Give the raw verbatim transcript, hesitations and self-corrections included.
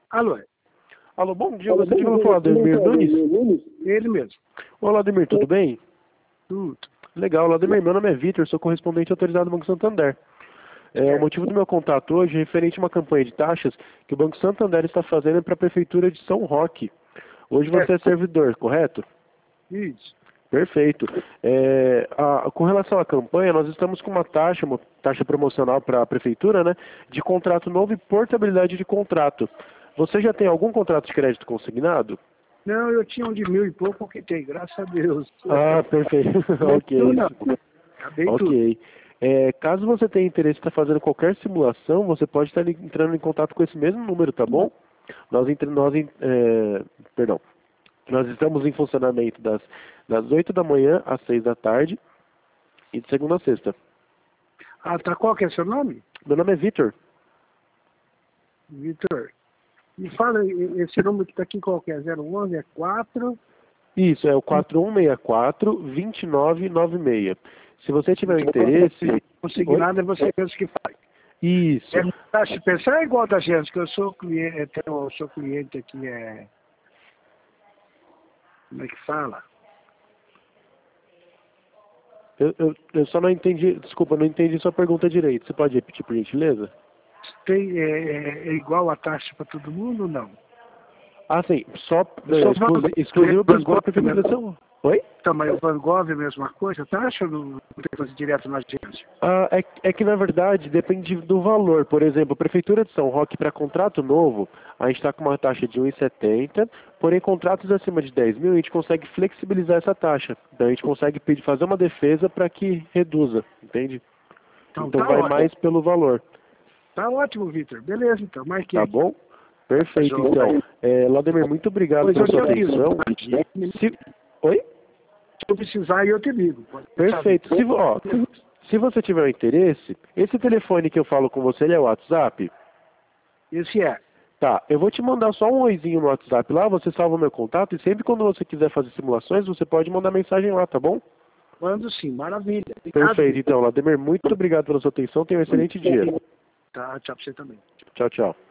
Alô? Alô, bom dia. Você tinha falado do Ademir Nunes? Ele mesmo. Olá, Ademir, tudo bem? Tudo. Legal, Ademir, meu nome é Vitor, sou correspondente autorizado do Banco Santander. É, o motivo do meu contato hoje é referente a uma campanha de taxas que o Banco Santander está fazendo para a Prefeitura de São Roque. Hoje você é servidor, correto? Isso. Perfeito. É, a, com relação à campanha, nós estamos com uma taxa, uma taxa promocional para a Prefeitura, né, de contrato novo e portabilidade de contrato. Você já tem algum contrato de crédito consignado? Não, eu tinha um de mil e pouco que tem, graças a Deus. Ah, perfeito. Ok. Não, não. Acabei tudo. Ok. É, caso você tenha interesse em estar fazendo qualquer simulação, você pode estar entrando em contato com esse mesmo número, tá bom? Nós, entre, nós é, perdão, nós estamos em funcionamento das, das oito da manhã às seis da tarde e de segunda a sexta. Ah, tá. Qual que é seu nome? Meu nome é Vitor. Vitor. Me fala, esse número que está aqui qual que é? zero onze, é quatro... Isso, é o quatro um seis quatro, dois nove nove seis. Se você tiver interesse... Consignado é você mesmo que faz. Isso. É, taxa, pensar é igual da gente, que eu sou cliente, eu sou cliente aqui, é... Como é que fala? Eu, eu, eu só não entendi, desculpa, não entendi sua pergunta direito. Você pode repetir, por gentileza? Tem, é, é, é igual a taxa para todo mundo ou não? Ah, sim, só Eu é, sou exclusivo, Van- exclusivo para Van Gogh, a Prefeitura de São... Oi? Também o Van Gogh é a mesma coisa, taxa ou não tem que fazer direto na agência? Ah, é, é que, na verdade, depende do valor. Por exemplo, a Prefeitura de São Roque, para contrato novo, a gente está com uma taxa de um real e setenta centavos, porém, contratos acima de dez mil, a gente consegue flexibilizar essa taxa. Então, a gente consegue pedir, fazer uma defesa para que reduza, entende? Então, Então, tá vai ótimo. mais pelo valor. Tá ótimo, Vitor. Beleza, então. Marquei Tá aqui. bom? Perfeito, então. É, Lademir, muito obrigado Pois pela eu te sua aviso. atenção. Se... Oi? Se eu precisar, eu te ligo. Pode Perfeito. Se, vo- ó, se você tiver um interesse, esse telefone que eu falo com você, ele é o WhatsApp? Esse é. Tá, eu vou te mandar só um oizinho no WhatsApp lá, você salva o meu contato e sempre quando você quiser fazer simulações, você pode mandar mensagem lá, tá bom? Mando sim. Maravilha. Obrigado, Perfeito, Vitor. então, Lademir, muito obrigado pela sua atenção, tenha um excelente dia. Tá, tchau pra você também. Tchau, tchau.